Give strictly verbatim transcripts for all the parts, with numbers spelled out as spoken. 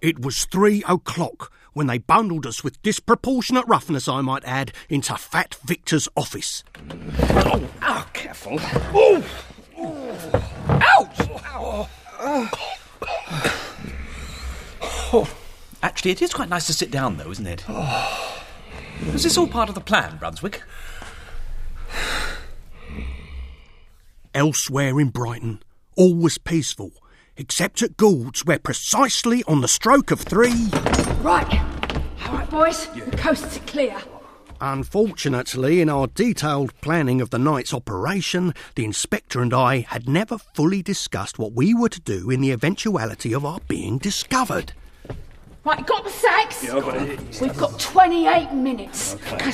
It was three o'clock when they bundled us with disproportionate roughness, I might add, into Fat Victor's office. Oh, oh careful. Oh! Ouch! Ow. Oh. Actually, it is quite nice to sit down, though, isn't it? Oh. Was this all part of the plan, Brunswick? Elsewhere in Brighton, all was peaceful, except at Gould's, where precisely on the stroke of three... Right. All right, boys. Yeah. The coast's clear. Unfortunately, in our detailed planning of the night's operation, the inspector and I had never fully discussed what we were to do in the eventuality of our being discovered. Right, got the sacks? Yeah, I've got it. We've got twenty-eight minutes. Okay.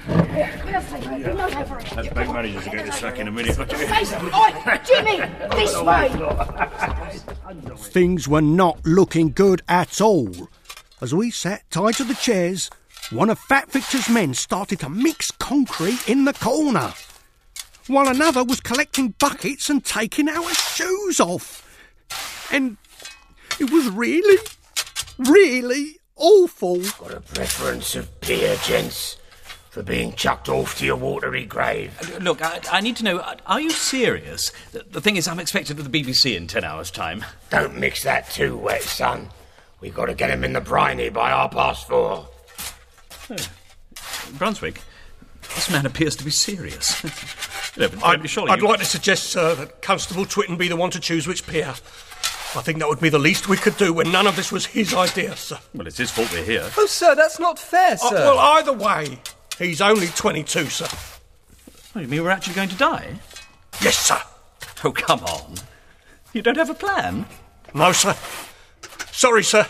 That bank manager's going to get the sack in a minute. Oi, Jimmy, this way. Things were not looking good at all. As we sat tied to the chairs, one of Fat Victor's men started to mix concrete in the corner, while another was collecting buckets and taking our shoes off. And it was really... really awful. Got a preference of beer, gents, for being chucked off to your watery grave. Uh, look, I, I need to know, are you serious? The, the thing is, I'm expected at the B B C in ten hours' time. Don't mix that too wet, son. We've got to get him in the briny by half past four. Oh. Brunswick, this man appears to be serious. you know, I'd, surely I'd you... like to suggest, sir, that Constable Twitten be the one to choose which pier. I think that would be the least we could do when none of this was his idea, sir. Well, it's his fault we're here. Oh, sir, that's not fair, sir. Uh, well, either way, he's only twenty-two, sir. Oh, you mean we're actually going to die? Yes, sir. Oh, come on. You don't have a plan? No, sir. Sorry, sir.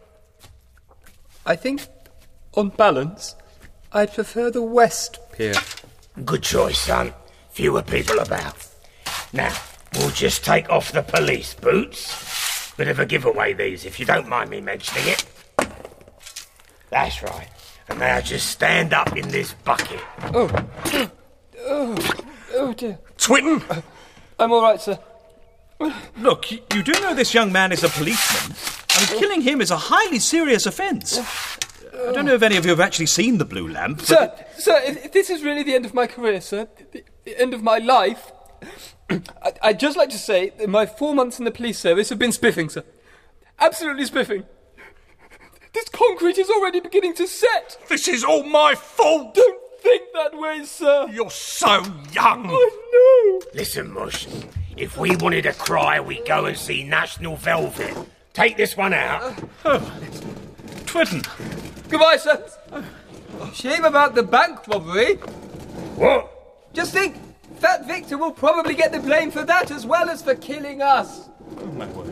I think, on balance, I'd prefer the West Pier. Good choice, son. Fewer people about. Now, we'll just take off the police boots. Bit of a giveaway, these, if you don't mind me mentioning it. That's right. And now just stand up in this bucket. Oh. Oh, oh dear. Twitten! Uh, I'm all right, sir. Look, you, you do know this young man is a policeman. I mean, killing him is a highly serious offence. I don't know if any of you have actually seen the Blue Lamp. Sir, it... sir, if this is really the end of my career, sir, the, the end of my life, I, I'd just like to say that my four months in the police service have been spiffing, sir. Absolutely spiffing. This concrete is already beginning to set. This is all my fault. Don't think that way, sir. You're so young. I know. Listen, Mush, if we wanted to cry, we'd go and see National Velvet. Take this one out. Oh, Twitten. Goodbye, sir. Shame about the bank robbery. What? Just think, Fat Victor will probably get the blame for that as well as for killing us. Oh, my word.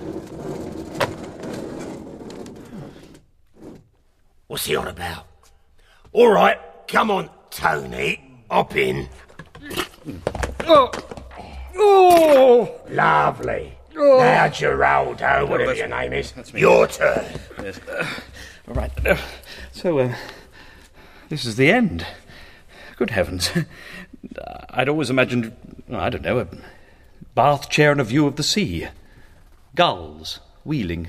What's he on about? All right, come on, Tony. Hop in. Oh. Oh. Lovely. Oh. Now, Geraldo, whatever oh, your name is, your turn. Yes. Uh, all right. Uh, so, uh, this is the end. Good heavens. I'd always imagined, I don't know, a bath chair and a view of the sea. Gulls wheeling.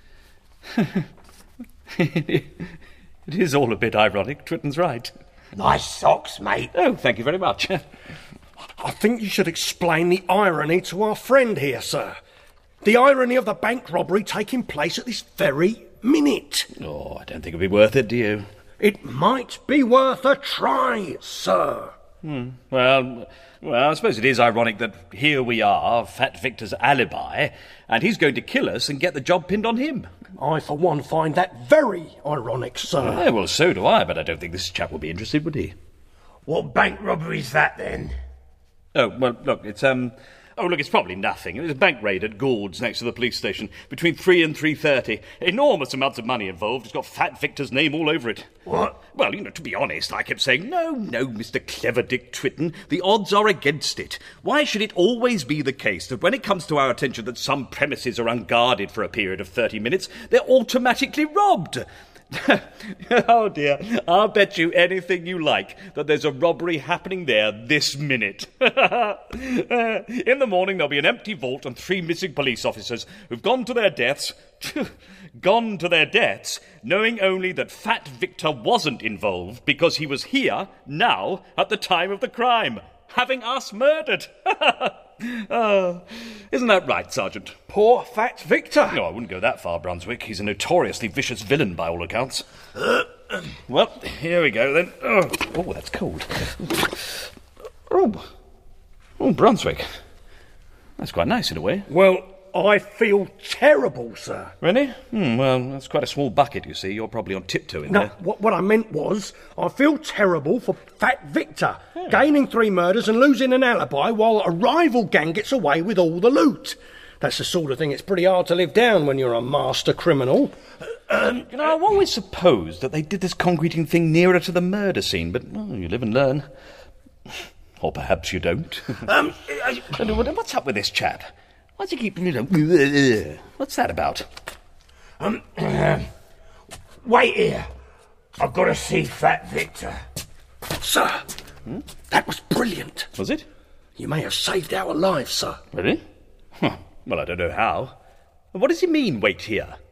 It is all a bit ironic. Twitten's right. Nice socks, mate. Oh, thank you very much. I think you should explain the irony to our friend here, sir. The irony of the bank robbery taking place at this very minute. Oh, I don't think it'd be worth it, do you? It might be worth a try, sir. Hmm. Well, well, I suppose it is ironic that here we are, Fat Victor's alibi, and he's going to kill us and get the job pinned on him. I, for one, find that very ironic, sir. Yeah, well, so do I, but I don't think this chap will be interested, would he? What bank robbery's that, then? Oh, well, look, it's, um... Oh, look, it's probably nothing. It was a bank raid at Gould's next to the police station between three and three thirty. Enormous amounts of money involved. It's got Fat Victor's name all over it. What? Well, you know, to be honest, I kept saying, no, no, Mister Clever Dick Twitten, the odds are against it. Why should it always be the case that when it comes to our attention that some premises are unguarded for a period of thirty minutes, they're automatically robbed? Oh dear, I'll bet you anything you like that there's a robbery happening there this minute. uh, in the morning there'll be an empty vault and three missing police officers who've gone to their deaths. gone to their deaths, knowing only that Fat Victor wasn't involved because he was here, now, at the time of the crime, having us murdered. Oh, isn't that right, Sergeant? Poor Fat Victor. No, I wouldn't go that far, Brunswick. He's a notoriously vicious villain by all accounts. Well, here we go, then. Oh, oh that's cold. Oh, oh, Brunswick. That's quite nice in a way. Well, I feel terrible, sir. Really? Hmm, well, that's quite a small bucket, you see. You're probably on tiptoe in No, there. what, what I meant was, I feel terrible for Fat Victor, gaining three murders and losing an alibi while a rival gang gets away with all the loot. That's the sort of thing it's pretty hard to live down when you're a master criminal. Um, you know, I've always supposed that they did this concreting thing nearer to the murder scene, but well, you live and learn. Or perhaps you don't. Um, I, What's up with this chap? Why does he keep, you know, what's that about? um, wait here. I've got to see Fat Victor. Sir, hmm? That was brilliant. Was it? You may have saved our lives, sir. Really? Huh. Well, I don't know how. What does he mean, wait here?